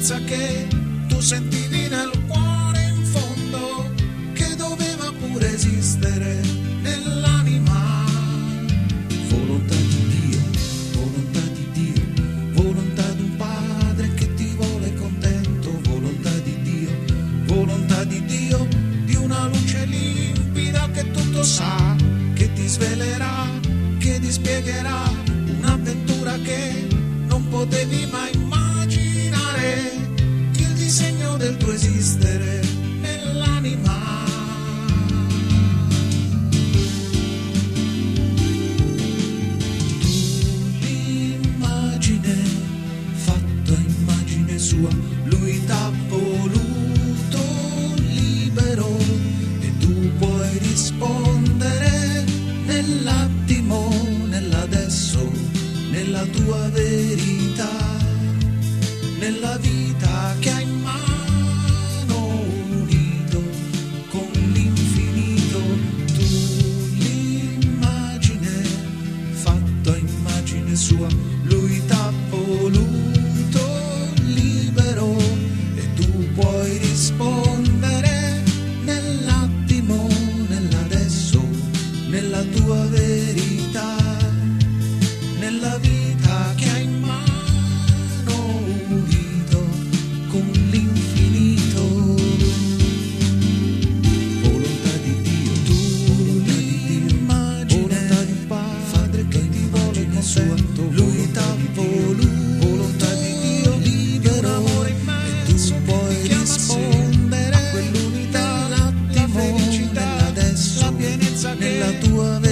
pienezza che tu sentivi nel cuore in fondo, che doveva pure esistere nell'anima. Volontà di Dio, volontà di Dio, volontà di un padre che ti vuole contento, volontà di Dio, di una luce limpida che tutto sa, che ti svelerà, che ti spiegherà un'avventura che non potevi mai immaginare, il disegno del tuo esistere nell'anima. Sua, lui t'ha voluto libero e tu puoi rispondere nell'attimo, nell'adesso, nella tua verità, nella vita che hai in mano unito con l'infinito. Tu l'immagine, fatto a immagine sua, lui t'ha voluto e tu puoi rispondere nell'attimo, nell'adesso, nella tua verità, nella vita che hai in mano unito con l'infinito. Volontà di Dio, tu l'immagine, volontà di Padre che ti vuole contento, lui t'ha voluto. Nella tua